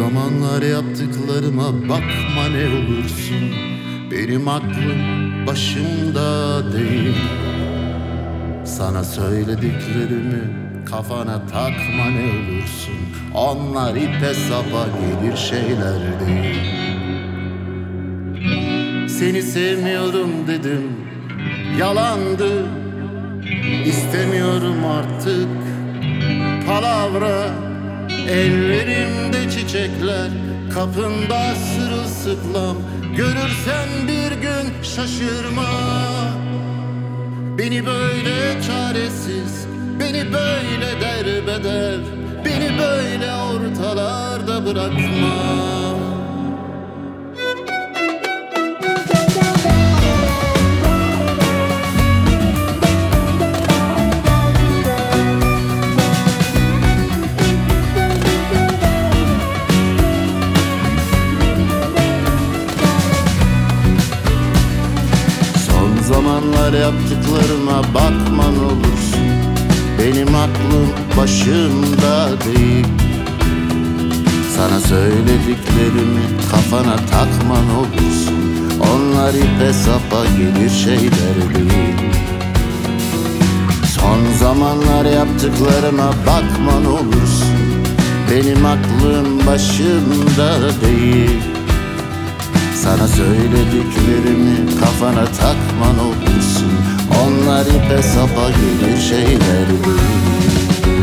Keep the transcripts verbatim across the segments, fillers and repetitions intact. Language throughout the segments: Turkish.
zamanlar yaptıklarıma bakma ne olursun. Benim aklım başımda değil. Sana söylediklerimi kafana takma ne olursun. Onlar ipe sapa gelir şeyler değil. Seni sevmiyorum dedim, yalandı. İstemiyorum artık palavra. Ellerimde çiçekler, kapında sırılsıklam. Görürsen bir gün şaşırma. Beni böyle çaresiz, beni böyle derbeder, beni böyle ortalarda bırakma. Zamanlar yaptıklarıma bakman olursun. Benim aklım başımda değil. Sana söylediklerimi kafana takman olursun. Onlar ipe sapa gelir şeyler değil. Son zamanlar yaptıklarıma bakman olursun. Benim aklım başımda değil. Sana söylediklerimi kafana takman olursun. Onlar ipe sapa gelir şeyler değil.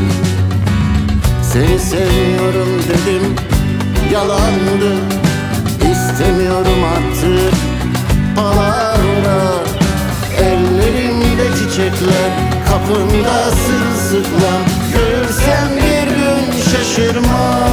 Seni seviyorum dedim, yalandı. İstemiyorum artık palavra. Ellerimde çiçekler, kapında sırılsıklam. Görürsen bir gün şaşırma.